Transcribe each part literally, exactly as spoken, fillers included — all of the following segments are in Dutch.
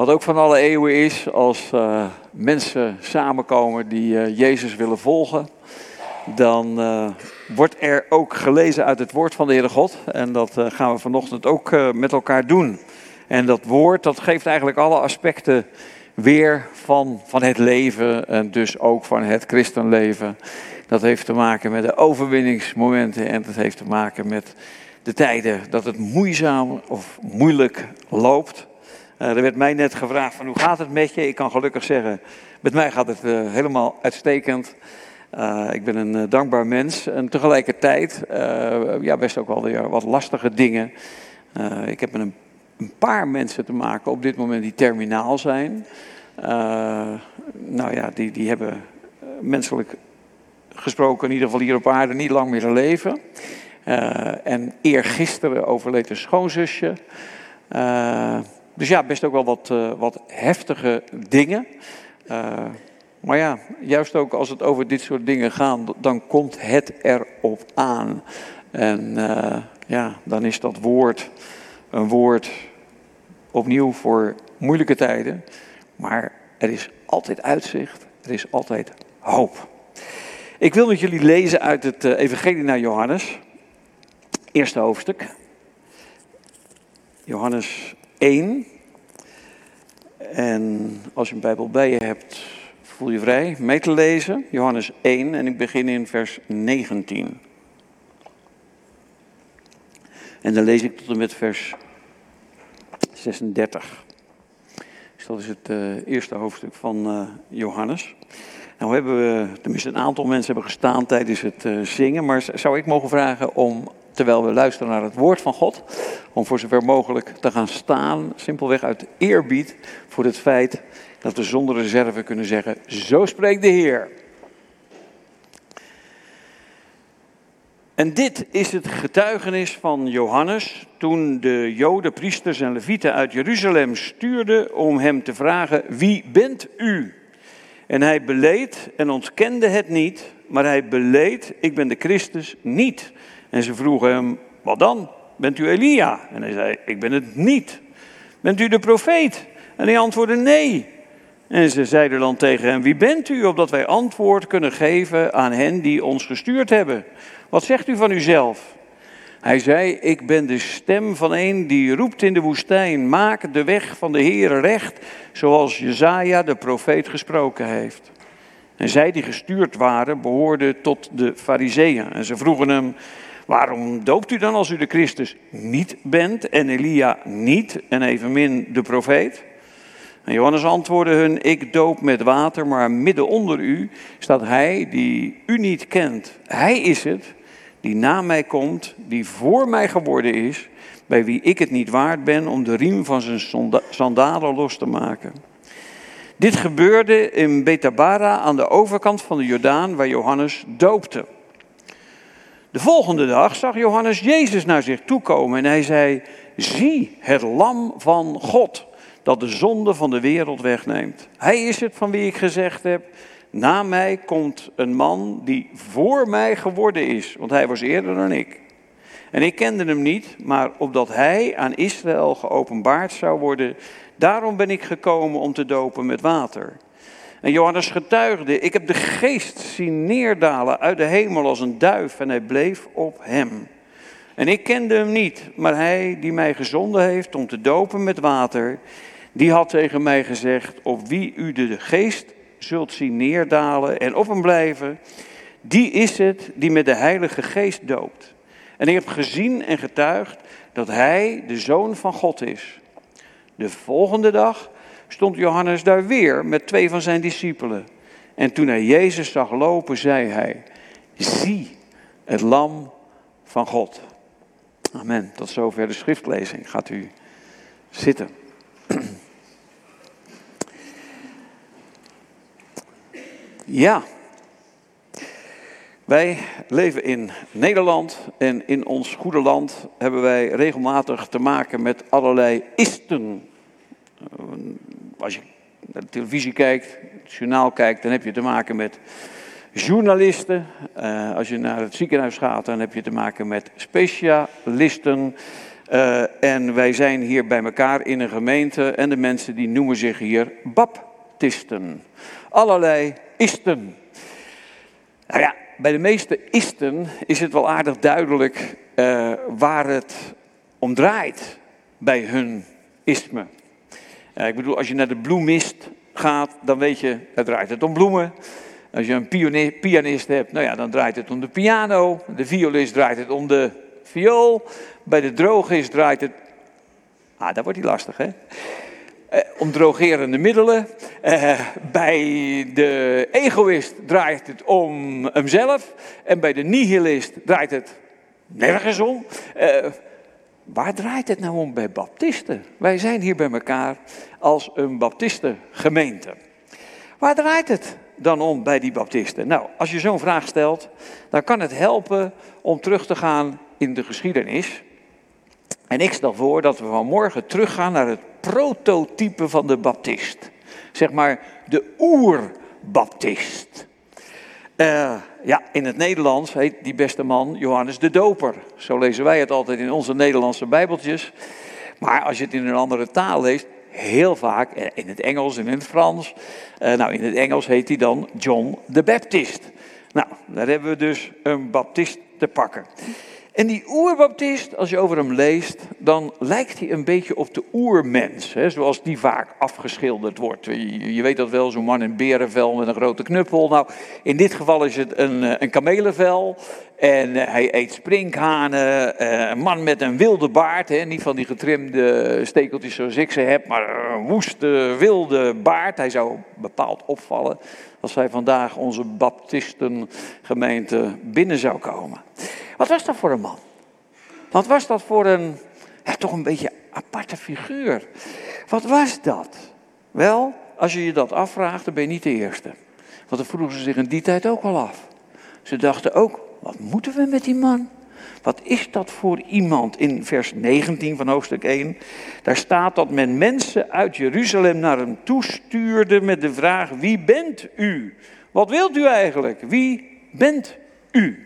Wat ook van alle eeuwen is, als uh, mensen samenkomen die uh, Jezus willen volgen, dan uh, wordt er ook gelezen uit het woord van de Heere God. En dat uh, gaan we vanochtend ook uh, met elkaar doen. En dat woord, dat geeft eigenlijk alle aspecten weer van, van het leven en dus ook van het christenleven. Dat heeft te maken met de overwinningsmomenten en dat heeft te maken met de tijden dat het moeizaam of moeilijk loopt. Uh, er werd mij net gevraagd van hoe gaat het met je? Ik kan gelukkig zeggen, met mij gaat het uh, helemaal uitstekend. Uh, ik ben een uh, dankbaar mens en tegelijkertijd uh, ja, best ook wel weer wat lastige dingen. Uh, ik heb met een, een paar mensen te maken op dit moment die terminaal zijn. Uh, nou ja, die, die hebben uh, menselijk gesproken in ieder geval hier op aarde niet lang meer te leven. Uh, en eergisteren overleed een schoonzusje. Uh, dus ja, best ook wel wat, uh, wat heftige dingen. Uh, maar ja, juist ook als het over dit soort dingen gaat, dan komt het erop aan. En uh, ja, dan is dat woord een woord opnieuw voor moeilijke tijden. Maar er is altijd uitzicht, er is altijd hoop. Ik wil met jullie lezen uit het uh, Evangelie naar Johannes. Eerste hoofdstuk. Johannes één. En als je een Bijbel bij je hebt, voel je vrij mee te lezen. Johannes één en ik begin in vers negentien. En dan lees ik tot en met vers zesendertig. Dus dat is het uh, eerste hoofdstuk van uh, Johannes. Nou hebben we, tenminste een aantal mensen hebben gestaan tijdens het uh, zingen. Maar zou ik mogen vragen om, terwijl we luisteren naar het woord van God, om voor zover mogelijk te gaan staan, simpelweg uit eerbied voor het feit dat we zonder reserve kunnen zeggen, zo spreekt de Heer. En dit is het getuigenis van Johannes toen de Joden, priesters en levieten uit Jeruzalem stuurden om hem te vragen, wie bent u? En hij beleed en ontkende het niet, maar hij beleed, ik ben de Christus niet. En ze vroegen hem, wat dan? Bent u Elia? En hij zei, ik ben het niet. Bent u de profeet? En hij antwoordde, nee. En ze zeiden dan tegen hem, wie bent u, opdat wij antwoord kunnen geven aan hen die ons gestuurd hebben? Wat zegt u van uzelf? Hij zei, ik ben de stem van een die roept in de woestijn, maak de weg van de Heere recht, zoals Jesaja de profeet gesproken heeft. En zij die gestuurd waren, behoorden tot de Farizeeën. En ze vroegen hem, waarom doopt u dan als u de Christus niet bent en Elia niet en evenmin de profeet? En Johannes antwoordde hun, ik doop met water, maar midden onder u staat hij die u niet kent. Hij is het die na mij komt, die voor mij geworden is, bij wie ik het niet waard ben om de riem van zijn sandalen los te maken. Dit gebeurde in Betabara aan de overkant van de Jordaan, waar Johannes doopte. De volgende dag zag Johannes Jezus naar zich toekomen en hij zei, zie het lam van God, dat de zonde van de wereld wegneemt. Hij is het van wie ik gezegd heb, na mij komt een man die voor mij geworden is, want hij was eerder dan ik. En ik kende hem niet, maar opdat hij aan Israël geopenbaard zou worden, daarom ben ik gekomen om te dopen met water. En Johannes getuigde, ik heb de geest zien neerdalen uit de hemel als een duif en hij bleef op hem. En ik kende hem niet, maar hij die mij gezonden heeft om te dopen met water, die had tegen mij gezegd, op wie u de geest zult zien neerdalen en op hem blijven, die is het die met de Heilige Geest doopt. En ik heb gezien en getuigd dat hij de Zoon van God is. De volgende dag stond Johannes daar weer met twee van zijn discipelen. En toen hij Jezus zag lopen, zei hij, zie het lam van God. Amen. Tot zover de schriftlezing. Gaat u zitten. Ja, wij leven in Nederland en in ons goede land hebben wij regelmatig te maken met allerlei isten. Als je naar de televisie kijkt, het journaal kijkt, dan heb je te maken met journalisten. Uh, als je naar het ziekenhuis gaat, dan heb je te maken met specialisten. Uh, en wij zijn hier bij elkaar in een gemeente en de mensen die noemen zich hier baptisten. Allerlei isten. Nou ja, bij de meeste isten is het wel aardig duidelijk uh, waar het om draait bij hun isme. Uh, ik bedoel, als je naar de bloemist gaat, dan weet je, het draait het om bloemen. Als je een pianist hebt, nou ja, dan draait het om de piano. De violist draait het om de viool. Bij de drogist draait het... Ah, dat wordt die lastig, hè? Uh, om drogerende middelen. Uh, bij de egoïst draait het om hemzelf. En bij de nihilist draait het nergens om. Uh, waar draait het nou om bij baptisten? Wij zijn hier bij elkaar als een baptistengemeente. Waar draait het dan om bij die baptisten? Nou, als je zo'n vraag stelt, dan kan het helpen om terug te gaan in de geschiedenis. En ik stel voor dat we vanmorgen teruggaan naar het prototype van de baptist. Zeg maar de oerbaptist. Uh, ja, in het Nederlands heet die beste man Johannes de Doper. Zo lezen wij het altijd in onze Nederlandse bijbeltjes. Maar als je het in een andere taal leest, heel vaak in het Engels en in het Frans. Uh, nou, in het Engels heet hij dan John the Baptist. Nou, daar hebben we dus een baptist te pakken. En die oerbaptist, als je over hem leest, dan lijkt hij een beetje op de oermens. Hè, zoals die vaak afgeschilderd wordt. Je, je weet dat wel, zo'n man in berenvel met een grote knuppel. Nou, in dit geval is het een, een kamelenvel. En uh, hij eet sprinkhanen. Uh, een man met een wilde baard. Hè, niet van die getrimde stekeltjes zoals ik ze heb, maar een woeste, wilde baard. Hij zou bepaald opvallen als hij vandaag onze baptistengemeente binnen zou komen. Wat was dat voor een man? Wat was dat voor een, ja, toch een beetje aparte figuur? Wat was dat? Wel, als je je dat afvraagt, dan ben je niet de eerste. Want dat vroegen ze zich in die tijd ook al af. Ze dachten ook, wat moeten we met die man? Wat is dat voor iemand? In vers negentien van hoofdstuk één, daar staat dat men mensen uit Jeruzalem naar hem toestuurde met de vraag, wie bent u? Wat wilt u eigenlijk? Wie bent u?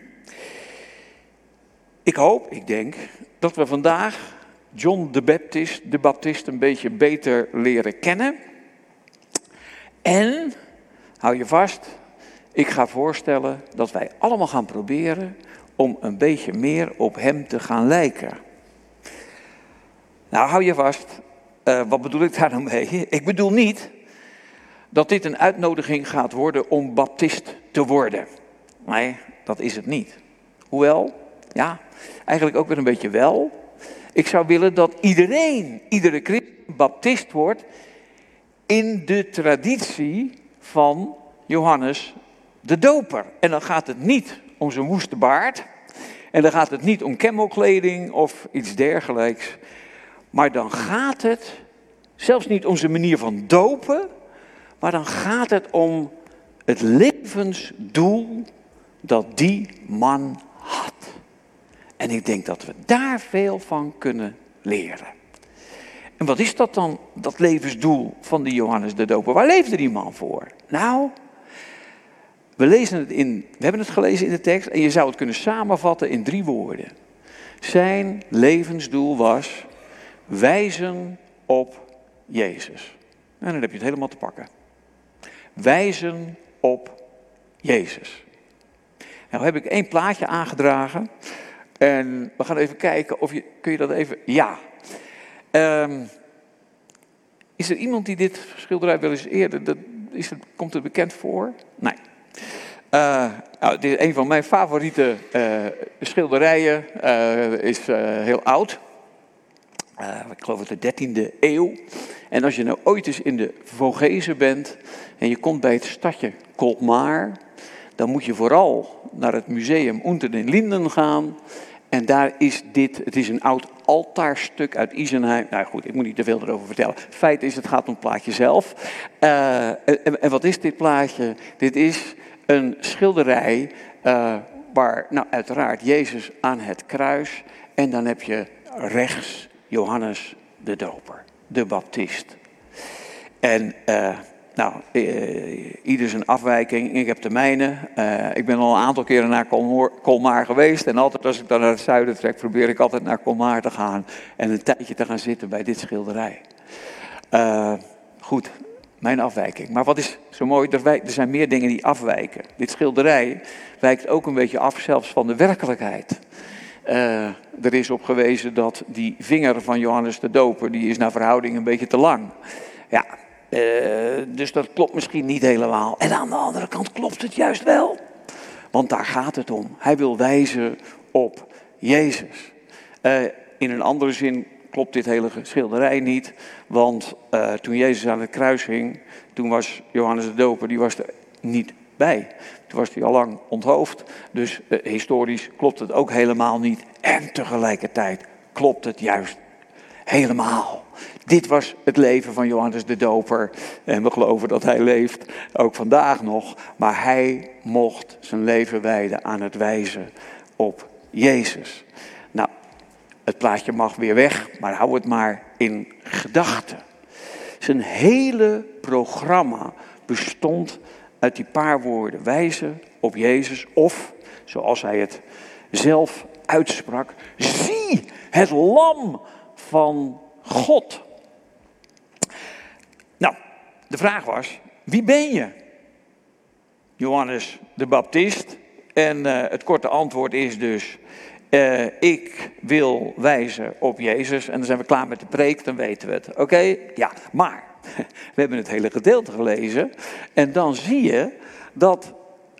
Ik hoop, ik denk, dat we vandaag John de Baptist, de Baptist, een beetje beter leren kennen. En, hou je vast, ik ga voorstellen dat wij allemaal gaan proberen om een beetje meer op hem te gaan lijken. Nou, hou je vast, uh, wat bedoel ik daar nou mee? Ik bedoel niet dat dit een uitnodiging gaat worden om baptist te worden. Nee, dat is het niet. Hoewel, ja, eigenlijk ook weer een beetje wel. Ik zou willen dat iedereen, iedere christen baptist wordt in de traditie van Johannes de Doper. En dan gaat het niet om zijn woeste baard. En dan gaat het niet om camelkleding of iets dergelijks. Maar dan gaat het zelfs niet om zijn manier van dopen. Maar dan gaat het om het levensdoel dat die man had. En ik denk dat we daar veel van kunnen leren. En wat is dat dan, dat levensdoel van die Johannes de Doper? Waar leefde die man voor? Nou, we, lezen het in, we hebben het gelezen in de tekst en je zou het kunnen samenvatten in drie woorden. Zijn levensdoel was wijzen op Jezus. En dan heb je het helemaal te pakken. Wijzen op Jezus. Nou heb ik één plaatje aangedragen. En we gaan even kijken of je, kun je dat even, ja. Um, is er iemand die dit schilderij wel eens eerder, dat, is het, komt het bekend voor? Nee. Uh, nou, dit is een van mijn favoriete uh, schilderijen, uh, is uh, heel oud. Uh, ik geloof het de dertiende eeuw. En als je nou ooit eens in de Vogezen bent en je komt bij het stadje Colmar, dan moet je vooral naar het museum Unter den Linden gaan. En daar is dit, het is een oud altaarstuk uit Isenheim. Nou goed, ik moet niet te veel erover vertellen. Feit is, het gaat om het plaatje zelf. Uh, en, en wat is dit plaatje? Dit is een schilderij uh, waar, nou uiteraard, Jezus aan het kruis. En dan heb je rechts Johannes de Doper, de Baptist. En uh, nou, uh, ieder zijn afwijking. Ik heb de mijne. Uh, ik ben al een aantal keren naar Colmar, Colmar geweest. En altijd als ik dan naar het zuiden trek, probeer ik altijd naar Colmar te gaan. En een tijdje te gaan zitten bij dit schilderij. Uh, goed, mijn afwijking. Maar wat is zo mooi, er, wijk, er zijn meer dingen die afwijken. Dit schilderij wijkt ook een beetje af zelfs van de werkelijkheid. Uh, er is op gewezen dat die vinger van Johannes de Doper, die is naar verhouding een beetje te lang. Ja, uh, dus dat klopt misschien niet helemaal. En aan de andere kant klopt het juist wel. Want daar gaat het om. Hij wil wijzen op Jezus. Uh, in een andere zin klopt dit hele schilderij niet. Want uh, toen Jezus aan het kruis hing, toen was Johannes de Doper, die was er niet bij. Toen was hij al lang onthoofd. Dus uh, historisch klopt het ook helemaal niet. En tegelijkertijd klopt het juist helemaal. Dit was het leven van Johannes de Doper. En we geloven dat hij leeft, ook vandaag nog. Maar hij mocht zijn leven wijden aan het wijzen op Jezus. Nou, het plaatje mag weer weg, maar hou het maar in gedachten. Zijn hele programma bestond uit die paar woorden: wijzen op Jezus, of, zoals hij het zelf uitsprak, zie het lam van God. Nou, de vraag was, wie ben je? Johannes de Baptist. En uh, het korte antwoord is dus, uh, ik wil wijzen op Jezus. En dan zijn we klaar met de preek, dan weten we het. Oké? Okay? Ja, maar we hebben het hele gedeelte gelezen. En dan zie je dat,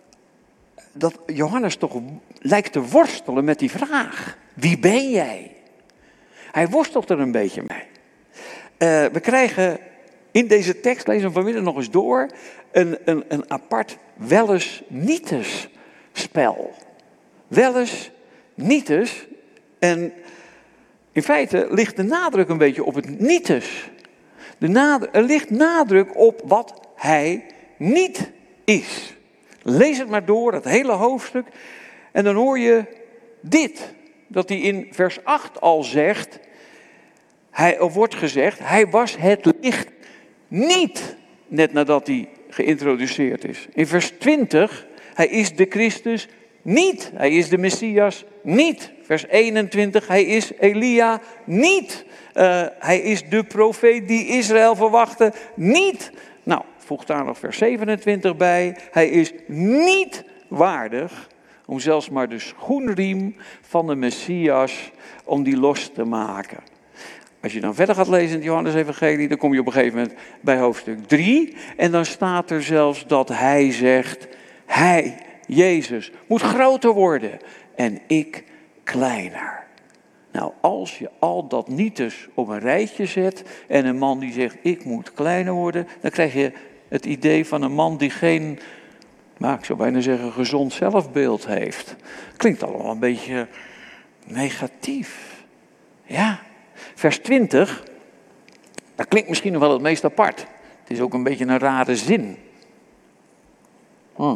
dat Johannes toch lijkt te worstelen met die vraag. Wie ben jij? Hij worstelt er een beetje mee. Uh, we krijgen in deze tekst, lezen we vanmiddag nog eens door, een, een, een apart welles-nietes spel. Welles-nietes. En in feite ligt de nadruk een beetje op het nietes. De nadruk, er ligt nadruk op wat hij niet is. Lees het maar door, het hele hoofdstuk. En dan hoor je dit. Dat hij in vers acht al zegt. Hij, er wordt gezegd, hij was het licht niet. Net nadat hij geïntroduceerd is. In vers twintig, hij is de Christus niet. Hij is de Messias niet. Vers eenentwintig, hij is Elia niet. Uh, hij is de profeet die Israël verwachtte niet. Nou, voeg daar nog vers zevenentwintig bij. Hij is niet waardig om zelfs maar de schoenriem van de Messias, om die los te maken. Als je dan verder gaat lezen in het Johannes-evangelie, dan kom je op een gegeven moment bij hoofdstuk drie. En dan staat er zelfs dat hij zegt, hij, Jezus, moet groter worden en ik kleiner. Nou, als je al dat nietes op een rijtje zet en een man die zegt, ik moet kleiner worden, dan krijg je het idee van een man die geen, nou, ik zou bijna zeggen, gezond zelfbeeld heeft. Klinkt allemaal een beetje negatief. Ja. Vers twintig, dat klinkt misschien nog wel het meest apart. Het is ook een beetje een rare zin. Hm.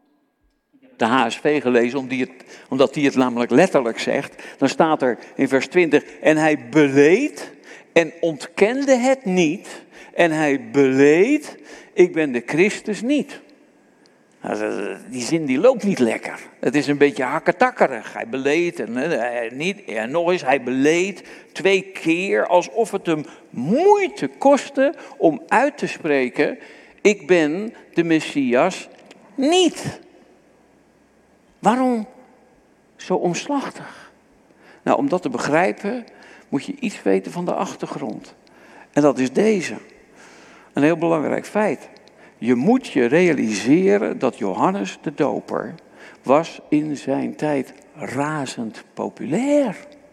De H S V gelezen, omdat hij het namelijk letterlijk zegt. Dan staat er in vers twintig, en hij beleed en ontkende het niet. En hij beleed, ik ben de Christus niet. Nou, die zin die loopt niet lekker. Het is een beetje hakketakkerig. Hij beleed en, en, niet, en nog eens, hij beleed twee keer alsof het hem moeite kostte om uit te spreken, ik ben de Messias niet. Waarom zo omslachtig? Nou, om dat te begrijpen moet je iets weten van de achtergrond. En dat is deze. Een heel belangrijk feit. Je moet je realiseren dat Johannes de Doper was in zijn tijd razend populair.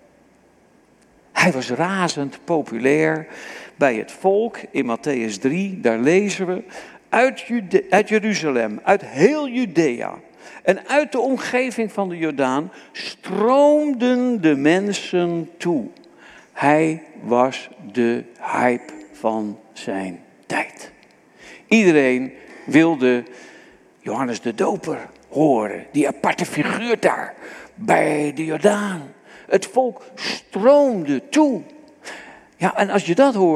Hij was razend populair bij het volk. In Mattheüs drie, daar lezen we, uit, Jude- uit Jeruzalem, uit heel Judea en uit de omgeving van de Jordaan stroomden de mensen toe. Hij was de hype van zijn tijd. Iedereen wilde Johannes de Doper horen. Die aparte figuur daar bij de Jordaan. Het volk stroomde toe. Ja, en als je dat hoort,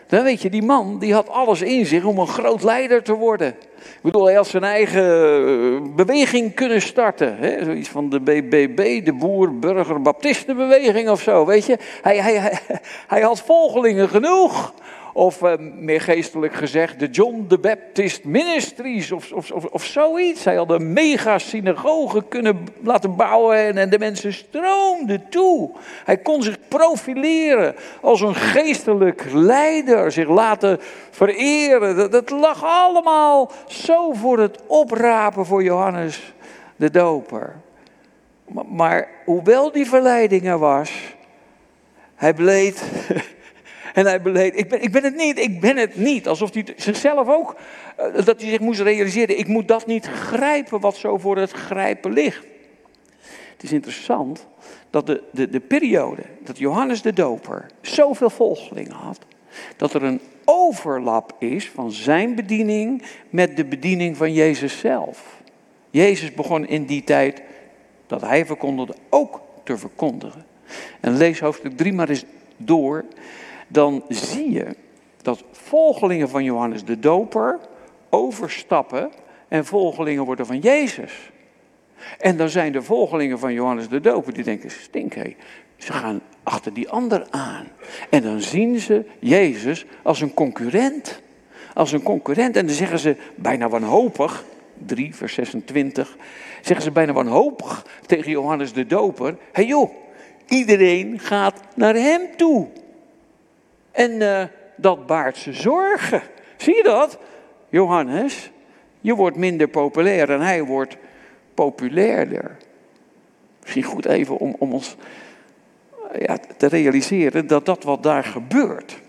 Dan weet je, die man die had alles in zich om een groot leider te worden. Ik bedoel, hij had zijn eigen beweging kunnen starten. Hè? Zoiets van de B B B, de Boer-Burger-Baptistenbeweging of zo, weet je. Hij, hij, hij, hij had volgelingen genoeg. Of uh, meer geestelijk gezegd, de John the Baptist Ministries of, of, of, of zoiets. Hij had een mega-synagoge kunnen laten bouwen en, en de mensen stroomden toe. Hij kon zich profileren als een geestelijk leider, zich laten vereren. Dat, dat lag allemaal zo voor het oprapen voor Johannes de Doper. Maar, maar hoewel die verleiding er was, hij beleed... En hij beleed, ik ben, ik ben het niet, ik ben het niet. Alsof hij zichzelf ook, uh, dat hij zich moest realiseren. Ik moet dat niet grijpen wat zo voor het grijpen ligt. Het is interessant dat de, de, de periode dat Johannes de Doper zoveel volgelingen had. Dat er een overlap is van zijn bediening met de bediening van Jezus zelf. Jezus begon in die tijd dat hij verkondigde ook te verkondigen. En lees hoofdstuk drie maar eens door. Dan zie je dat volgelingen van Johannes de Doper overstappen en volgelingen worden van Jezus. En dan zijn de volgelingen van Johannes de Doper die denken, stink hé, ze gaan achter die ander aan. En dan zien ze Jezus als een concurrent. Als een concurrent en dan zeggen ze bijna wanhopig, drie vers zesentwintig, zeggen ze bijna wanhopig tegen Johannes de Doper, hé hey joh, iedereen gaat naar hem toe. En uh, dat baart ze zorgen. Zie je dat? Johannes, je wordt minder populair en hij wordt populairder. Misschien goed even om, om ons uh, ja, te realiseren dat dat wat daar gebeurt.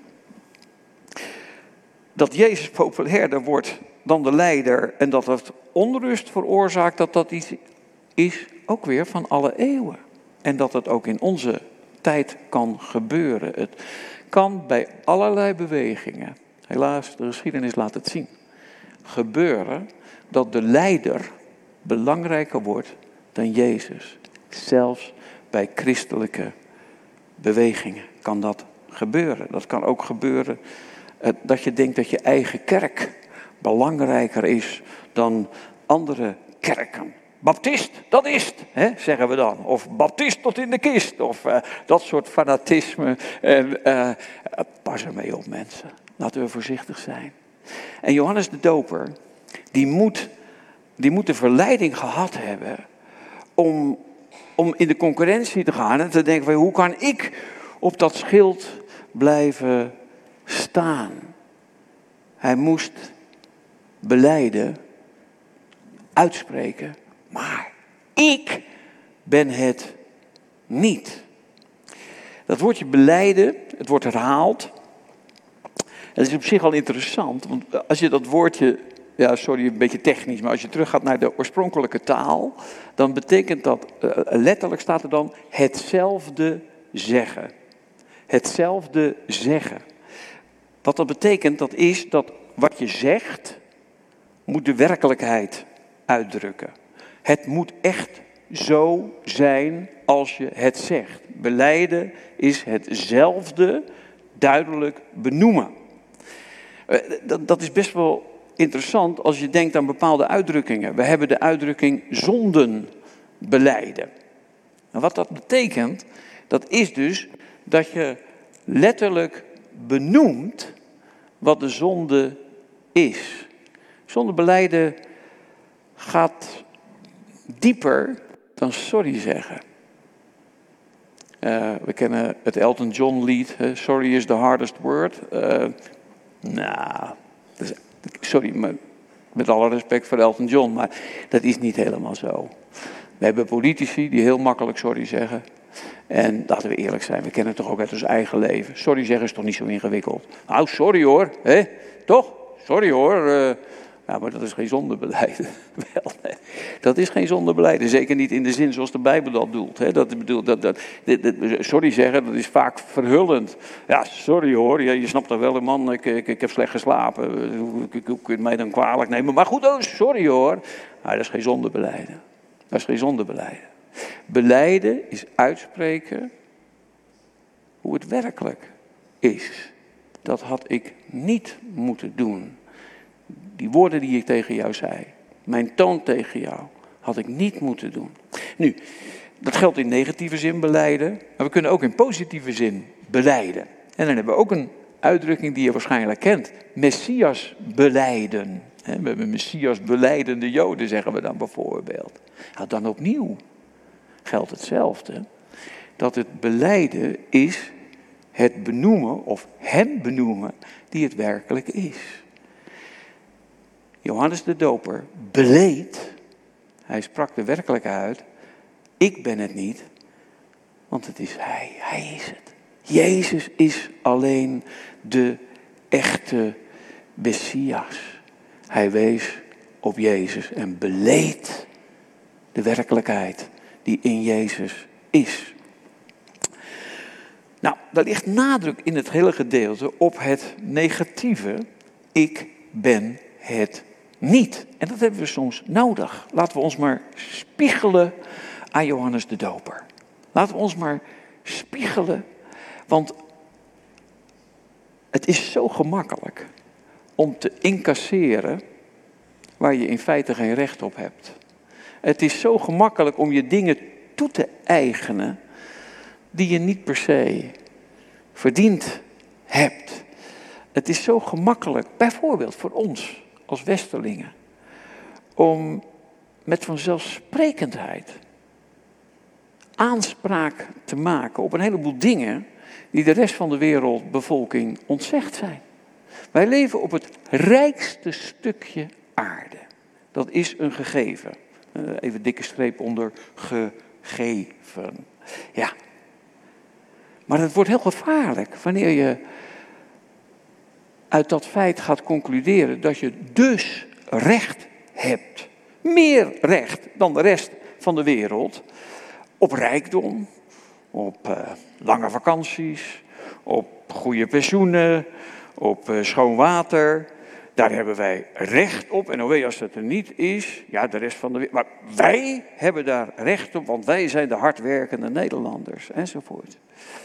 Dat Jezus populairder wordt dan de leider en dat het onrust veroorzaakt, dat dat iets is ook weer van alle eeuwen. En dat het ook in onze tijd kan gebeuren. Het kan bij allerlei bewegingen, helaas de geschiedenis laat het zien, gebeuren dat de leider belangrijker wordt dan Jezus. Zelfs bij christelijke bewegingen kan dat gebeuren. Dat kan ook gebeuren eh, dat je denkt dat je eigen kerk belangrijker is dan andere kerken. Baptist, dat is het, hè, zeggen we dan. Of baptist tot in de kist. Of uh, dat soort fanatisme. En, uh, pas ermee op mensen. Laten we voorzichtig zijn. En Johannes de Doper, die moet, die moet de verleiding gehad hebben om, om in de concurrentie te gaan. En te denken van, hoe kan ik op dat schild blijven staan? Hij moest belijden, uitspreken. Maar ik ben het niet. Dat woordje belijden, het wordt herhaald. Dat is op zich al interessant, want als je dat woordje, ja sorry een beetje technisch, maar als je teruggaat naar de oorspronkelijke taal, dan betekent dat, uh, letterlijk staat er dan hetzelfde zeggen. Hetzelfde zeggen. Wat dat betekent, dat is dat wat je zegt, moet de werkelijkheid uitdrukken. Het moet echt zo zijn als je het zegt. Belijden is hetzelfde duidelijk benoemen. Dat, dat is best wel interessant als je denkt aan bepaalde uitdrukkingen. We hebben de uitdrukking zonden belijden. En wat dat betekent, dat is dus dat je letterlijk benoemt wat de zonde is. Zonde belijden gaat dieper dan sorry zeggen. Uh, we kennen het Elton John lied, uh, sorry is the hardest word. Uh, nou, dus, sorry, maar met alle respect voor Elton John, maar dat is niet helemaal zo. We hebben politici die heel makkelijk sorry zeggen. En laten we eerlijk zijn, we kennen het toch ook uit ons eigen leven. Sorry zeggen is toch niet zo ingewikkeld. Nou, sorry hoor, hè? Toch? Sorry hoor. Uh, Ja, maar dat is geen zondebelijden. Wel, nee. Dat is geen zondebelijden. Zeker niet in de zin zoals de Bijbel dat doelt. Hè. Dat, bedoel, dat, dat, dat, dat, sorry zeggen, dat is vaak verhullend. Ja, sorry hoor. Ja, je snapt toch wel, man, ik, ik, ik heb slecht geslapen. Hoe, hoe kun je mij dan kwalijk nemen? Maar goed, oh, sorry hoor. Nou, dat is geen zondebelijden. Dat is geen zondebelijden. Belijden is uitspreken hoe het werkelijk is. dat had ik niet moeten doen. Die woorden die ik tegen jou zei, mijn toon tegen jou, had ik niet moeten doen. Nu, dat geldt in negatieve zin belijden, maar we kunnen ook in positieve zin belijden. En dan hebben we ook een uitdrukking die je waarschijnlijk kent. Messias belijden. We hebben Messias belijdende Joden, zeggen we dan bijvoorbeeld. Nou, dan opnieuw geldt hetzelfde. Dat het belijden is het benoemen of hem benoemen die het werkelijk is. Johannes de Doper beleed, hij sprak de werkelijkheid uit. Ik ben het niet, want het is hij, hij is het. Jezus is alleen de echte Messias. Hij wees op Jezus en beleed de werkelijkheid die in Jezus is. Nou, daar ligt nadruk in het hele gedeelte op het negatieve. Ik ben het niet. En dat hebben we soms nodig. Laten we ons maar spiegelen aan Johannes de Doper. Laten we ons maar spiegelen. Want het is zo gemakkelijk om te incasseren waar je in feite geen recht op hebt. Het is zo gemakkelijk om je dingen toe te eigenen die je niet per se verdiend hebt. Het is zo gemakkelijk, bijvoorbeeld voor ons als Westerlingen, om met vanzelfsprekendheid aanspraak te maken op een heleboel dingen die de rest van de wereldbevolking ontzegd zijn. Wij leven op het rijkste stukje aarde. Dat is een gegeven. Even dikke streep onder gegeven. Ja. Maar het wordt heel gevaarlijk wanneer je uit dat feit gaat concluderen dat je dus recht hebt. Meer recht dan de rest van de wereld. Op rijkdom, op uh, lange vakanties, op goede pensioenen, op uh, schoon water. Daar hebben wij recht op. En hoe als dat er niet is, ja, de rest van de wereld. Maar wij hebben daar recht op, want wij zijn de hardwerkende Nederlanders, enzovoort.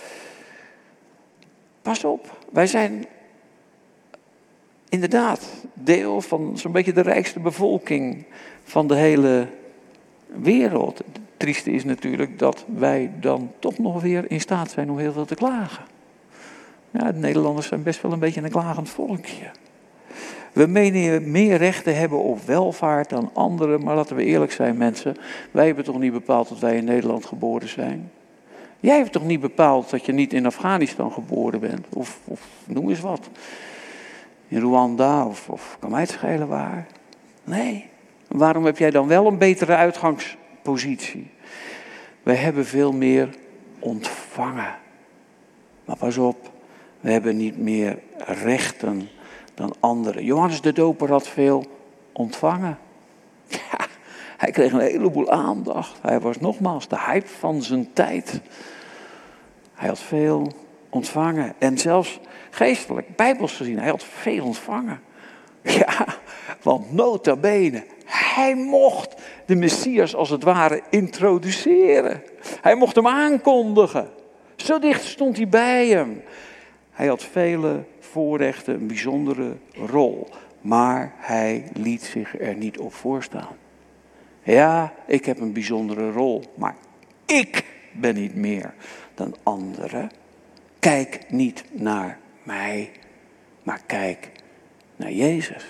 Pas op, wij zijn inderdaad deel van zo'n beetje de rijkste bevolking van de hele wereld. Het trieste is natuurlijk dat wij dan toch nog weer in staat zijn om heel veel te klagen. Ja, de Nederlanders zijn best wel een beetje een klagend volkje. We menen meer rechten hebben op welvaart dan anderen, maar laten we eerlijk zijn mensen. Wij hebben toch niet bepaald dat wij in Nederland geboren zijn? Jij hebt toch niet bepaald dat je niet in Afghanistan geboren bent? Of, of noem eens wat. In Rwanda of, of kan mij het schelen waar? Nee. Waarom heb jij dan wel een betere uitgangspositie? We hebben veel meer ontvangen. Maar pas op, we hebben niet meer rechten dan anderen. Johannes de Doper had veel ontvangen. Ja, hij kreeg een heleboel aandacht. Hij was nogmaals de hype van zijn tijd. Hij had veel ontvangen. En zelfs geestelijk, bijbels gezien, hij had veel ontvangen. Ja, want nota bene, hij mocht de Messias als het ware introduceren. Hij mocht hem aankondigen. Zo dicht stond hij bij hem. Hij had vele voorrechten, een bijzondere rol. Maar hij liet zich er niet op voorstaan. Ja, ik heb een bijzondere rol, maar ik ben niet meer dan anderen. Kijk niet naar mij, maar kijk naar Jezus.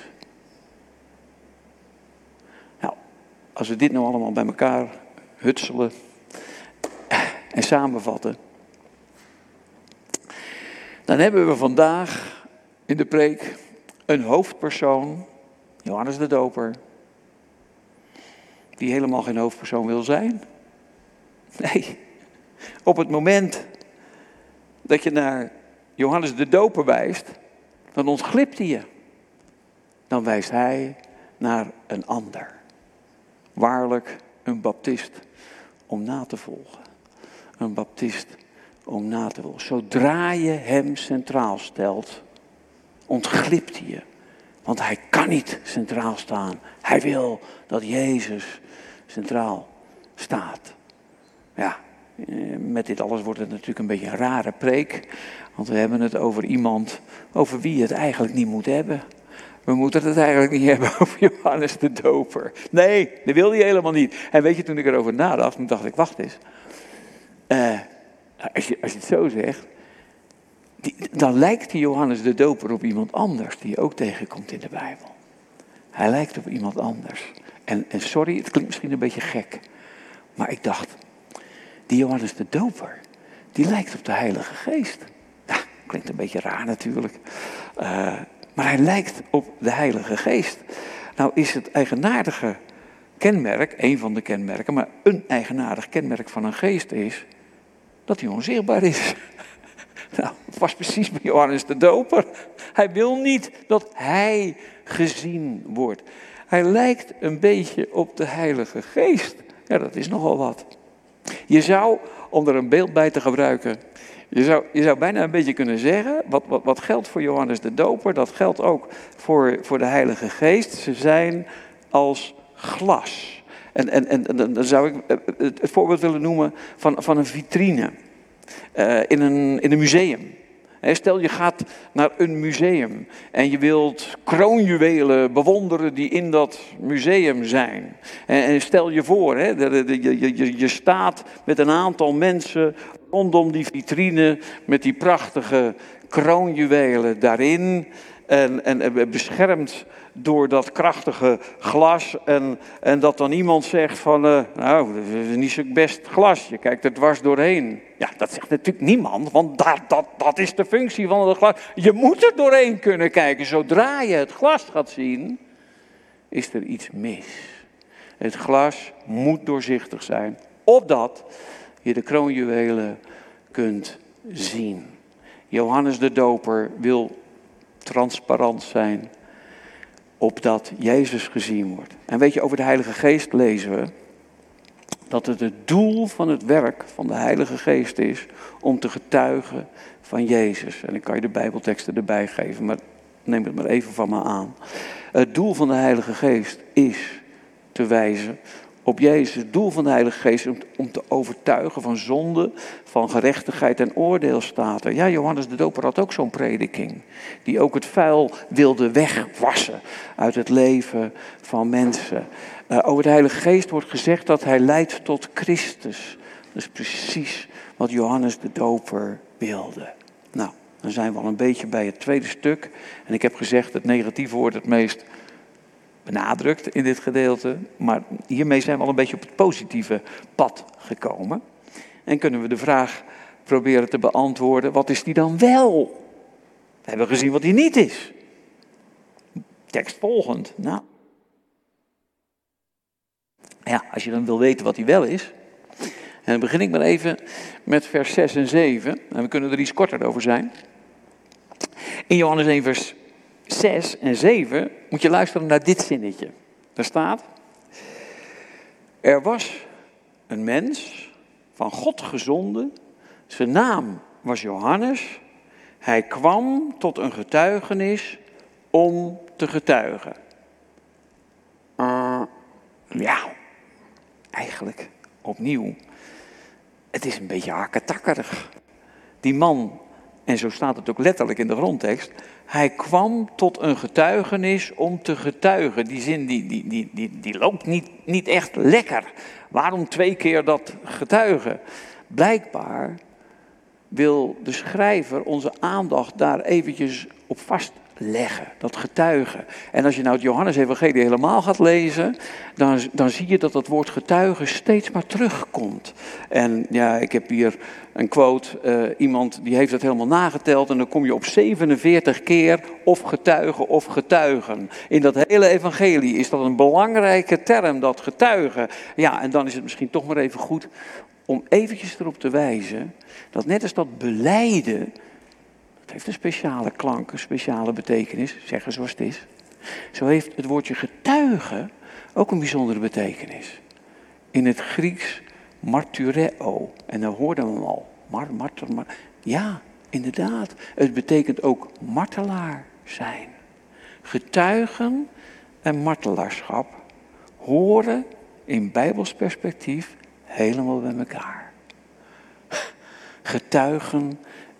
Nou, als we dit nou allemaal bij elkaar hutselen en samenvatten, dan hebben we vandaag in de preek een hoofdpersoon, Johannes de Doper, die helemaal geen hoofdpersoon wil zijn. Nee, op het moment dat je naar Johannes de Doper wijst, dan ontglipt hij je. Dan wijst hij naar een ander. Waarlijk een baptist om na te volgen. Een baptist om na te volgen. Zodra je hem centraal stelt, ontglipt hij je. Want hij kan niet centraal staan. Hij wil dat Jezus centraal staat. Ja, met dit alles wordt het natuurlijk een beetje een rare preek. Want we hebben het over iemand over wie je het eigenlijk niet moet hebben. We moeten het eigenlijk niet hebben over Johannes de Doper. Nee, dat wil hij helemaal niet. En weet je, toen ik erover nadacht, toen dacht ik, wacht eens. Uh, als, je, als je het zo zegt, die, dan lijkt die Johannes de Doper op iemand anders die je ook tegenkomt in de Bijbel. Hij lijkt op iemand anders. En, en sorry, het klinkt misschien een beetje gek. Maar ik dacht, die Johannes de Doper, die lijkt op de Heilige Geest. Ja, klinkt een beetje raar natuurlijk. Uh, maar hij lijkt op de Heilige Geest. Nou is het eigenaardige kenmerk, een van de kenmerken, maar een eigenaardig kenmerk van een geest is dat hij onzichtbaar is. Nou, het was precies bij Johannes de Doper. Hij wil niet dat hij gezien wordt. Hij lijkt een beetje op de Heilige Geest. Ja, dat is nogal wat. Je zou, om er een beeld bij te gebruiken, je zou, je zou bijna een beetje kunnen zeggen, wat, wat, wat geldt voor Johannes de Doper, dat geldt ook voor, voor de Heilige Geest. Ze zijn als glas. En, en, en, en dan zou ik het voorbeeld willen noemen van, van een vitrine uh, in, een, in een museum. Stel je gaat naar een museum en je wilt kroonjuwelen bewonderen die in dat museum zijn. En stel je voor, hè, je, je, je staat met een aantal mensen rondom die vitrine met die prachtige kroonjuwelen daarin. En, en beschermd door dat krachtige glas. En, en dat dan iemand zegt van, uh, nou, dat is niet zo'n best glas. Je kijkt er dwars doorheen. Ja, dat zegt natuurlijk niemand, want dat, dat, dat is de functie van het glas. Je moet er doorheen kunnen kijken. Zodra je het glas gaat zien, is er iets mis. Het glas moet doorzichtig zijn, opdat je de kroonjuwelen kunt zien. Johannes de Doper wil transparant zijn, opdat Jezus gezien wordt. En weet je, over de Heilige Geest lezen we dat het het doel van het werk van de Heilige Geest is om te getuigen van Jezus. En ik kan je de Bijbelteksten erbij geven, maar neem het maar even van me aan. Het doel van de Heilige Geest is te wijzen op Jezus. Het doel van de Heilige Geest is om te overtuigen van zonde, van gerechtigheid en oordeel staat er. Ja, Johannes de Doper had ook zo'n prediking. Die ook het vuil wilde wegwassen uit het leven van mensen. Uh, over de Heilige Geest wordt gezegd dat hij leidt tot Christus. Dat is precies wat Johannes de Doper wilde. Nou, dan zijn we al een beetje bij het tweede stuk. En ik heb gezegd, het negatieve wordt het meest benadrukt in dit gedeelte, maar hiermee zijn we al een beetje op het positieve pad gekomen. En kunnen we de vraag proberen te beantwoorden, wat is die dan wel? We hebben gezien wat die niet is. Tekst volgend. Nou. Ja, als je dan wil weten wat die wel is, en dan begin ik maar even met vers zes en zeven. En we kunnen er iets korter over zijn. In Johannes één vers zes en zeven moet je luisteren naar dit zinnetje. Daar staat: er was een mens van God gezonden. Zijn naam was Johannes. Hij kwam tot een getuigenis om te getuigen. Uh, ja, eigenlijk opnieuw. Het is een beetje hakketakkerig. Die man, en zo staat het ook letterlijk in de grondtekst, hij kwam tot een getuigenis om te getuigen. Die zin die, die, die, die, die loopt niet, niet echt lekker. Waarom twee keer dat getuigen? Blijkbaar wil de schrijver onze aandacht daar eventjes op vastleggen. Dat getuigen. En als je nou het Johannes-evangelie helemaal gaat lezen, dan, dan zie je dat dat woord getuigen steeds maar terugkomt. En ja, ik heb hier een quote, uh, iemand die heeft het helemaal nageteld en dan kom je op zevenenveertig keer of getuigen of getuigen. In dat hele evangelie is dat een belangrijke term, dat getuigen. Ja, en dan is het misschien toch maar even goed om eventjes erop te wijzen dat net als dat belijden, dat heeft een speciale klank, een speciale betekenis, zeggen zoals het is. Zo heeft het woordje getuigen ook een bijzondere betekenis. In het Grieks martyreo, en dan hoorden we hem al. Mar, marter, mar. Ja, inderdaad, het betekent ook martelaar zijn. Getuigen en martelaarschap horen in Bijbels perspectief helemaal bij elkaar. Getuigen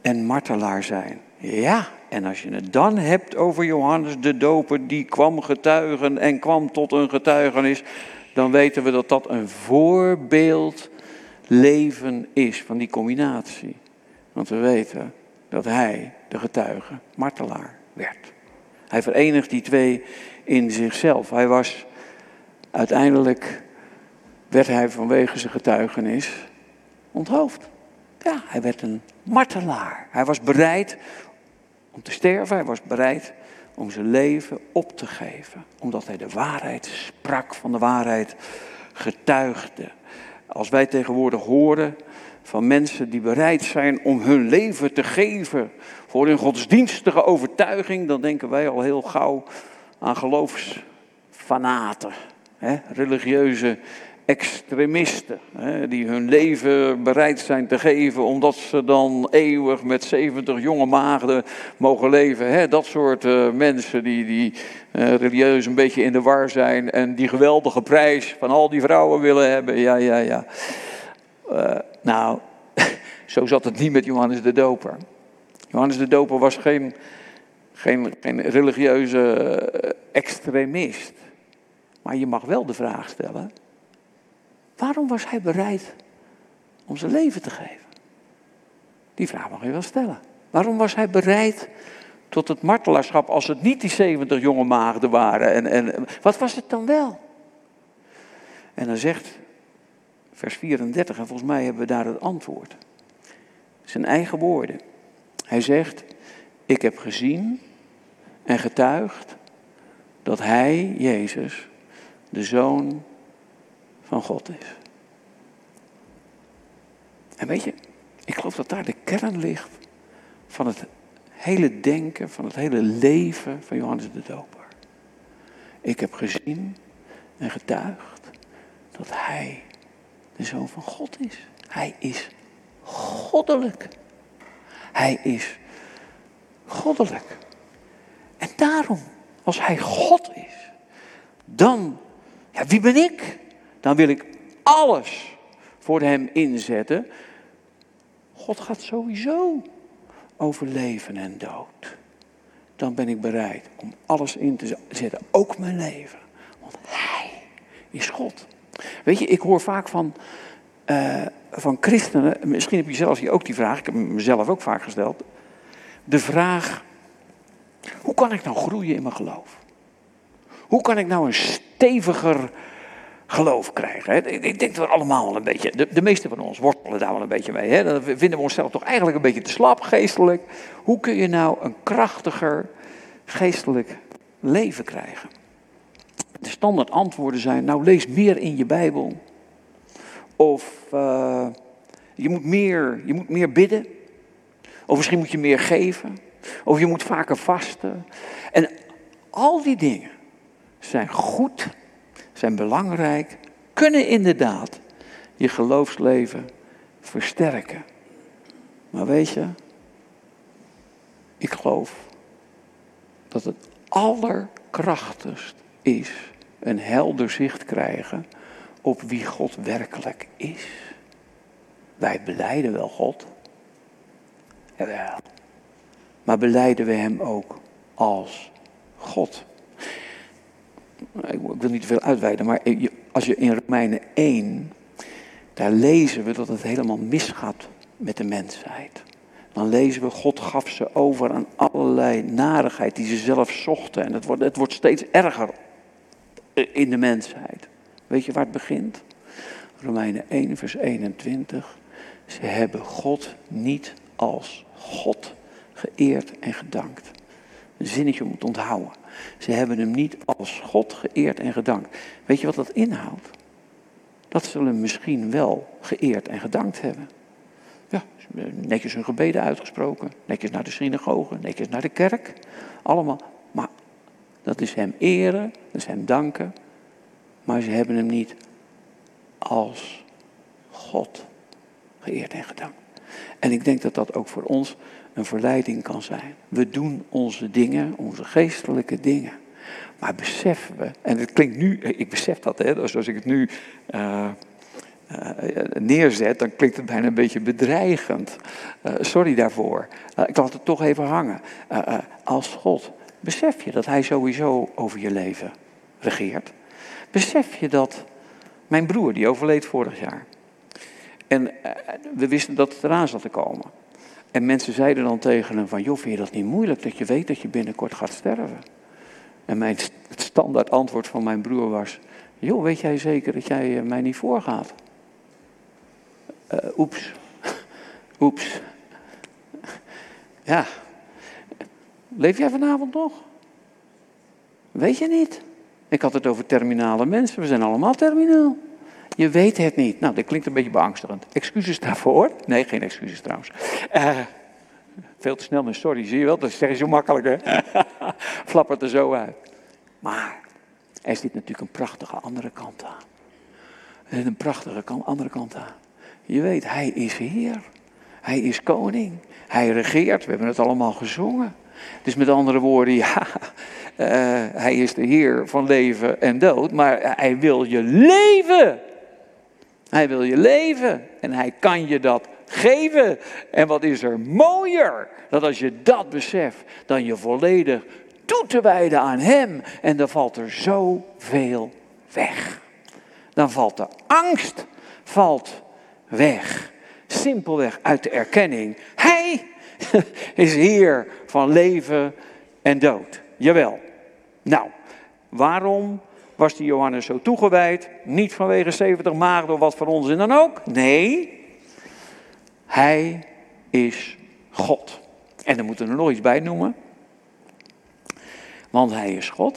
en martelaar zijn. Ja, en als je het dan hebt over Johannes de Doper, die kwam getuigen en kwam tot een getuigenis, dan weten we dat dat een voorbeeld leven is van die combinatie. Want we weten dat hij, de getuige, martelaar werd. Hij verenigt die twee in zichzelf. Hij was uiteindelijk, werd hij vanwege zijn getuigenis onthoofd. Ja, hij werd een martelaar. Hij was bereid om te sterven. Hij was bereid om zijn leven op te geven. Omdat hij de waarheid sprak, van de waarheid getuigde. Als wij tegenwoordig horen van mensen die bereid zijn om hun leven te geven voor hun godsdienstige overtuiging, dan denken wij al heel gauw aan geloofsfanaten, hè, religieuze extremisten, hè, die hun leven bereid zijn te geven omdat ze dan eeuwig met zeventig jonge maagden mogen leven. Hè. Dat soort uh, mensen die, die uh, religieus een beetje in de war zijn en die geweldige prijs van al die vrouwen willen hebben. Ja, ja, ja. Uh, nou, zo zat het niet met Johannes de Doper. Johannes de Doper was geen, geen, geen religieuze extremist. Maar je mag wel de vraag stellen, waarom was hij bereid om zijn leven te geven? Die vraag mag je wel stellen. Waarom was hij bereid tot het martelaarschap als het niet die zeventig jonge maagden waren? En, en, wat was het dan wel? En dan zegt vers vierendertig, en volgens mij hebben we daar het antwoord. Zijn eigen woorden. Hij zegt, ik heb gezien en getuigd dat hij, Jezus, de Zoon van God is. En weet je, ik geloof dat daar de kern ligt van het hele denken, van het hele leven van Johannes de Doper. Ik heb gezien en getuigd dat hij de Zoon van God is. Hij is goddelijk. Hij is goddelijk. En daarom, als hij God is, dan, ja, wie ben ik? Dan wil ik alles voor hem inzetten. God gaat sowieso over leven en dood. Dan ben ik bereid om alles in te zetten, ook mijn leven. Want hij is God. Weet je, ik hoor vaak van, uh, van christenen, misschien heb je zelfs hier ook die vraag, ik heb mezelf ook vaak gesteld. De vraag, hoe kan ik nou groeien in mijn geloof? Hoe kan ik nou een steviger geloof krijgen? Ik denk dat we allemaal wel een beetje, de, de meeste van ons worstelen daar wel een beetje mee. Hè? Dan vinden we onszelf toch eigenlijk een beetje te slap geestelijk. Hoe kun je nou een krachtiger geestelijk leven krijgen? De standaard antwoorden zijn, nou lees meer in je Bijbel. Of uh, je, moet meer, je moet meer bidden. Of misschien moet je meer geven. Of je moet vaker vasten. En al die dingen zijn goed, zijn belangrijk, kunnen inderdaad je geloofsleven versterken. Maar weet je, ik geloof dat het allerkrachtigst is een helder zicht krijgen op wie God werkelijk is. Wij belijden wel God. Jawel. Maar belijden we hem ook als God. Ik wil niet te veel uitweiden, maar als je in Romeinen één, daar lezen we dat het helemaal misgaat met de mensheid. Dan lezen we, God gaf ze over aan allerlei narigheid die ze zelf zochten. En het wordt, het wordt steeds erger in de mensheid. Weet je waar het begint? Romeinen één, vers eenentwintig. Ze hebben God niet als God geëerd en gedankt. Een zinnetje moet onthouden. Ze hebben hem niet als God geëerd en gedankt. Weet je wat dat inhoudt? Dat ze hem misschien wel geëerd en gedankt hebben. Ja, netjes hun gebeden uitgesproken. Netjes naar de synagoge, netjes naar de kerk. Allemaal. Maar dat is hem eren, dat is hem danken. Maar ze hebben hem niet als God geëerd en gedankt. En ik denk dat dat ook voor ons een verleiding kan zijn. We doen onze dingen, onze geestelijke dingen. Maar beseffen we, en het klinkt nu, ik besef dat, hè, zoals ik het nu uh, uh, neerzet, dan klinkt het bijna een beetje bedreigend. Uh, sorry daarvoor. Uh, ik laat het toch even hangen. Uh, uh, als God, besef je dat hij sowieso over je leven regeert? Besef je dat mijn broer, die overleed vorig jaar. En uh, we wisten dat het eraan zat te komen. En mensen zeiden dan tegen hem van, joh, vind je dat niet moeilijk dat je weet dat je binnenkort gaat sterven? En mijn, het standaard antwoord van mijn broer was, joh, weet jij zeker dat jij uh, mij niet voorgaat? Uh, oeps. Oeps. Ja. Leef jij vanavond nog? Weet je niet? Ik had het over terminale mensen. We zijn allemaal terminaal. Je weet het niet. Nou, dat klinkt een beetje beangstigend. Excuses daarvoor? Nee, geen excuses trouwens. Uh, veel te snel met sorry, zie je wel? Dat zeg je zo makkelijk, hè? Flappert er zo uit. Maar er zit natuurlijk een prachtige andere kant aan. Er zit een prachtige andere kant aan. Je weet, hij is Heer. Hij is koning. Hij regeert. We hebben het allemaal gezongen. Dus met andere woorden, ja, uh, hij is de Heer van leven en dood. Maar hij wil je leven. Hij wil je leven. En hij kan je dat geven. En wat is er mooier, dat als je dat beseft, dan je volledig toe te wijden aan hem. En dan valt er zoveel weg. Dan valt de angst valt weg. Simpelweg uit de erkenning. Hij is Heer van leven en dood. Jawel. Nou, waarom was die Johannes zo toegewijd? Niet vanwege zeventig maagden of wat voor onzin dan ook. Nee, hij is God. En dan moeten we er nog iets bij noemen. Want hij is God.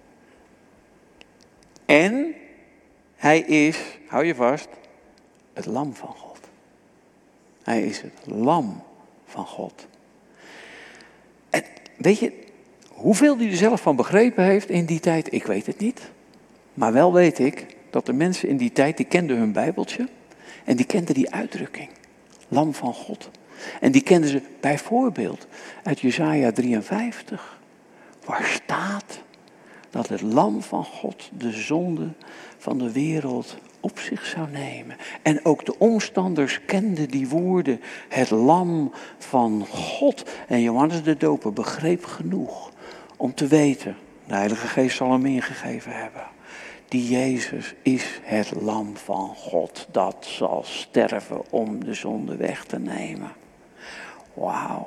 En hij is, hou je vast, het lam van God. Hij is het lam van God. En weet je, hoeveel hij er zelf van begrepen heeft in die tijd, ik weet het niet. Maar wel weet ik dat de mensen in die tijd, die kenden hun Bijbeltje. En die kenden die uitdrukking. Lam van God. En die kenden ze bijvoorbeeld uit Jesaja drieënvijftig. Waar staat dat het lam van God de zonde van de wereld op zich zou nemen. En ook de omstanders kenden die woorden. Het lam van God. En Johannes de Doper begreep genoeg om te weten. De Heilige Geest zal hem ingegeven hebben. Die Jezus is het lam van God. Dat zal sterven om de zonde weg te nemen. Wauw.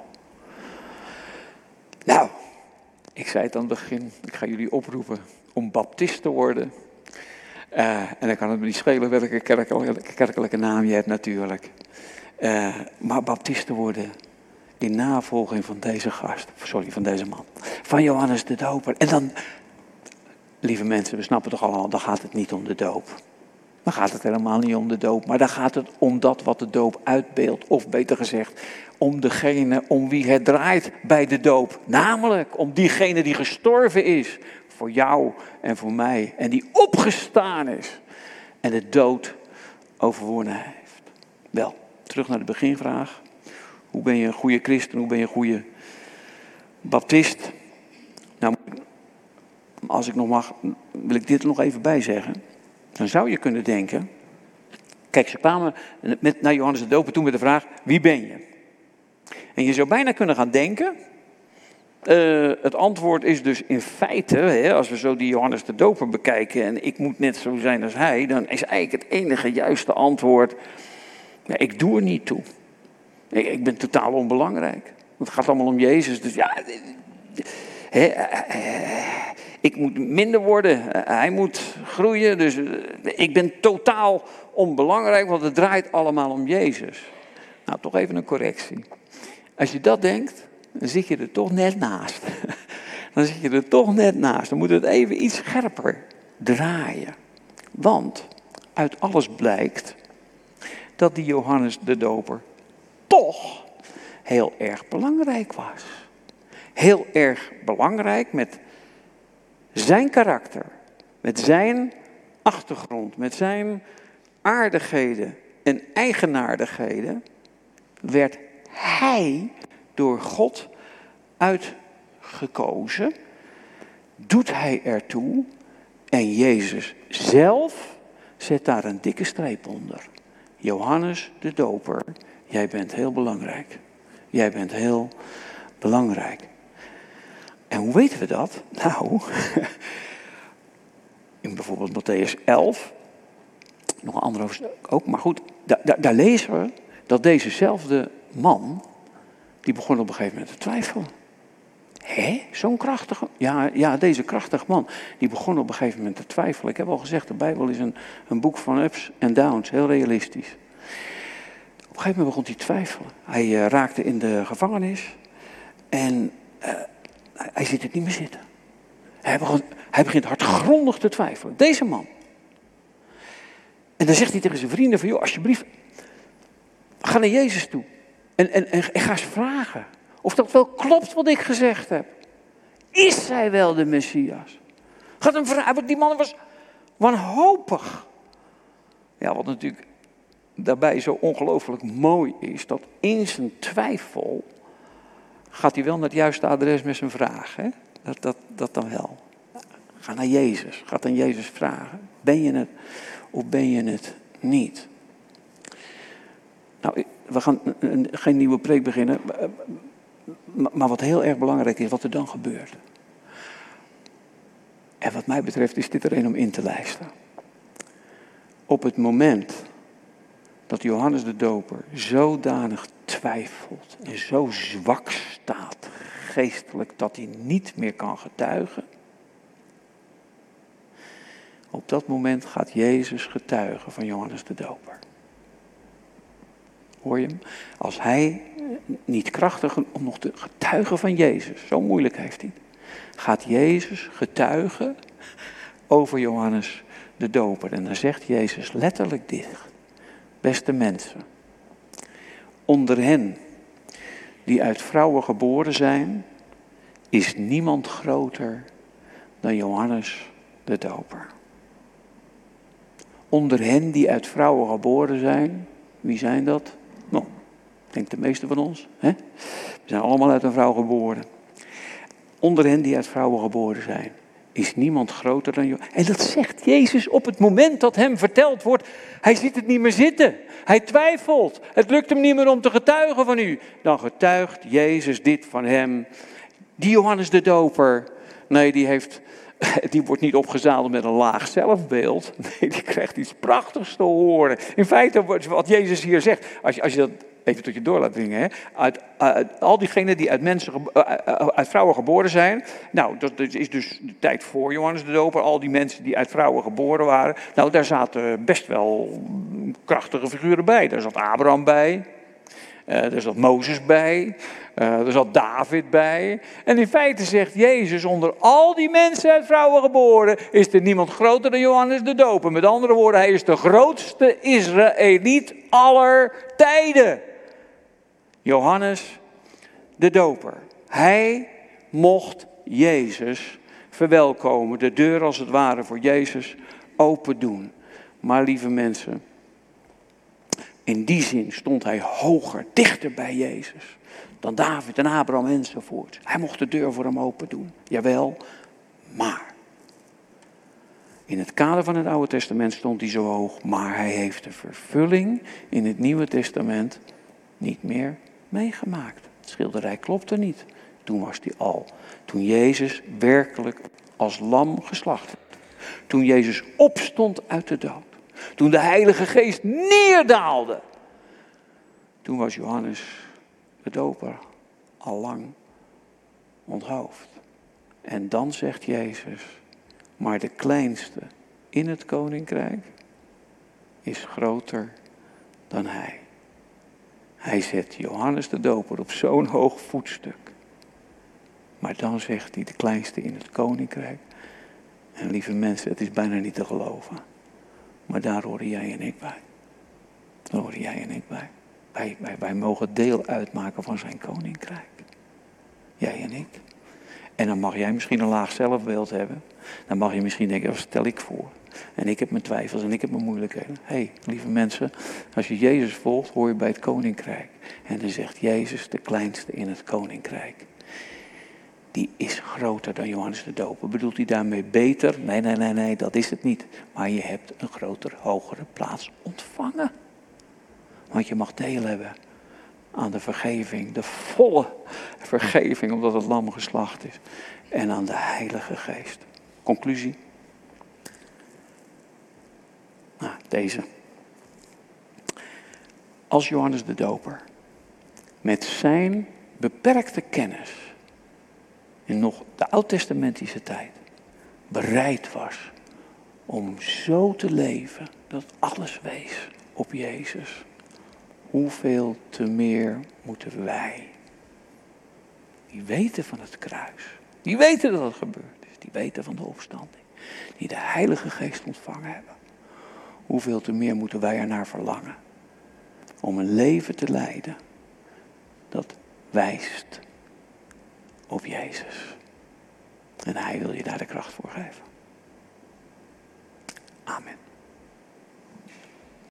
Nou, ik zei het aan het begin. Ik ga jullie oproepen om baptist te worden. Uh, en dan kan het me niet schelen welke kerkelijke, kerkelijke naam je hebt natuurlijk. Uh, maar baptist te worden in navolging van deze gast. Sorry, van deze man. Van Johannes de Doper. En dan, lieve mensen, we snappen toch allemaal, dan gaat het niet om de doop. Dan gaat het helemaal niet om de doop. Maar dan gaat het om dat wat de doop uitbeeldt. Of beter gezegd, om degene om wie het draait bij de doop. Namelijk om diegene die gestorven is. Voor jou en voor mij. En die opgestaan is. En de dood overwonnen heeft. Wel, terug naar de beginvraag. Hoe ben je een goede christen? Hoe ben je een goede baptist? Nou, als ik nog mag, wil ik dit er nog even bij zeggen. Dan zou je kunnen denken. Kijk, ze kwamen met, naar Johannes de Doper toen met de vraag, wie ben je? En je zou bijna kunnen gaan denken. Uh, het antwoord is dus in feite, hè, als we zo die Johannes de Doper bekijken en ik moet net zo zijn als hij, dan is eigenlijk het enige juiste antwoord, ja, ik doe er niet toe. Ik, ik ben totaal onbelangrijk. Het gaat allemaal om Jezus, dus ja, hè, uh, ik moet minder worden, uh, hij moet groeien, dus uh, ik ben totaal onbelangrijk, want het draait allemaal om Jezus. Nou, toch even een correctie. Als je dat denkt, dan zit je er toch net naast. Dan zit je er toch net naast. Dan moet het even iets scherper draaien. Want uit alles blijkt dat die Johannes de Doper toch heel erg belangrijk was. Heel erg belangrijk met zijn karakter, met zijn achtergrond, met zijn aardigheden en eigenaardigheden werd hij door God uitgekozen, doet hij ertoe en Jezus zelf zet daar een dikke streep onder. Johannes de Doper, jij bent heel belangrijk. Jij bent heel belangrijk. En hoe weten we dat? Nou, in bijvoorbeeld Matthäus elf, nog een ander hoofdstuk ook, maar goed, daar, daar, daar lezen we dat dezezelfde man, die begon op een gegeven moment te twijfelen. Hé, zo'n krachtige, ja, ja, deze krachtige man, die begon op een gegeven moment te twijfelen. Ik heb al gezegd, de Bijbel is een, een boek van ups en downs, heel realistisch. Op een gegeven moment begon hij te twijfelen. Hij uh, raakte in de gevangenis en uh, hij, hij ziet het niet meer zitten. Hij, begon, hij begint hardgrondig te twijfelen, deze man. En dan zegt hij tegen zijn vrienden van, joh, alsjeblieft, ga naar Jezus toe. En, en, en, en ga eens vragen of dat wel klopt wat ik gezegd heb. Is hij wel de Messias? Gaat hem vragen, die man was wanhopig. Ja, wat natuurlijk daarbij zo ongelooflijk mooi is, dat in zijn twijfel gaat hij wel naar het juiste adres met zijn vraag. Hè? Dat, dat, dat dan wel. Ga naar Jezus, ga aan Jezus vragen. Ben je het of ben je het niet? Nou, we gaan geen nieuwe preek beginnen. Maar wat heel erg belangrijk is, wat er dan gebeurt. En wat mij betreft is dit er een om in te lijsten. Op het moment dat Johannes de Doper zodanig twijfelt en zo zwak staat, geestelijk, dat hij niet meer kan getuigen. Op dat moment gaat Jezus getuigen van Johannes de Doper. Hoor je hem? Als hij niet krachtig om nog te getuigen van Jezus, zo moeilijk heeft hij, gaat Jezus getuigen over Johannes de Doper. En dan zegt Jezus letterlijk dit: beste mensen, onder hen die uit vrouwen geboren zijn, is niemand groter dan Johannes de Doper. Onder hen die uit vrouwen geboren zijn, wie zijn dat? Nou, ik denk de meeste van ons. Hè? We zijn allemaal uit een vrouw geboren. Onder hen die uit vrouwen geboren zijn, is niemand groter dan Johannes. En dat zegt Jezus op het moment dat hem verteld wordt. Hij ziet het niet meer zitten. Hij twijfelt. Het lukt hem niet meer om te getuigen van u. Dan getuigt Jezus dit van hem. Die Johannes de Doper, nee, die heeft... Die wordt niet opgezadeld met een laag zelfbeeld. Nee, die krijgt iets prachtigs te horen. In feite, wat Jezus hier zegt, als je, als je dat even tot je door laat dringen. Hè, uit, uit, al diegenen die uit, mensen, uit vrouwen geboren zijn. Nou, dat is dus de tijd voor Johannes de Doper. Al die mensen die uit vrouwen geboren waren. Nou, daar zaten best wel krachtige figuren bij. Daar zat Abraham bij. Uh, er zat Mozes bij, uh, er zat David bij. En in feite zegt Jezus, onder al die mensen uit vrouwen geboren, is er niemand groter dan Johannes de Doper. Met andere woorden, hij is de grootste Israëliet aller tijden. Johannes de Doper. Hij mocht Jezus verwelkomen, de deur als het ware voor Jezus open doen. Maar lieve mensen, in die zin stond hij hoger, dichter bij Jezus dan David en Abraham enzovoort. Hij mocht de deur voor hem open doen. Jawel, maar in het kader van het Oude Testament stond hij zo hoog, maar hij heeft de vervulling in het Nieuwe Testament niet meer meegemaakt. Het schilderij klopte niet. Toen was hij al. Toen Jezus werkelijk als lam geslacht werd. Toen Jezus opstond uit de dood. Toen de Heilige Geest neerdaalde. Toen was Johannes de Doper al lang onthoofd. En dan zegt Jezus, maar de kleinste in het koninkrijk is groter dan hij. Hij zet Johannes de Doper op zo'n hoog voetstuk. Maar dan zegt hij de kleinste in het koninkrijk. En lieve mensen, het is bijna niet te geloven. Maar daar horen jij en ik bij. Daar horen jij en ik bij. Wij, wij, wij mogen deel uitmaken van zijn koninkrijk. Jij en ik. En dan mag jij misschien een laag zelfbeeld hebben. Dan mag je misschien denken, wat stel ik voor? En ik heb mijn twijfels en ik heb mijn moeilijkheden. Hé, hey, lieve mensen, als je Jezus volgt, hoor je bij het koninkrijk. En dan zegt Jezus de kleinste in het koninkrijk. die is groter dan Johannes de Doper. Bedoelt hij daarmee beter? Nee, nee, nee, nee, dat is het niet. Maar je hebt een groter, hogere plaats ontvangen. Want je mag deel hebben aan de vergeving, de volle vergeving, omdat het lam geslacht is. En aan de Heilige Geest. Conclusie? Nou, deze. Als Johannes de Doper met zijn beperkte kennis in nog de oud-testamentische tijd bereid was om zo te leven dat alles wees op Jezus, hoeveel te meer moeten wij, die weten van het kruis, die weten dat het gebeurd is, die weten van de opstanding, die de Heilige Geest ontvangen hebben, hoeveel te meer moeten wij ernaar verlangen om een leven te leiden dat wijst op Jezus. En Hij wil je daar de kracht voor geven.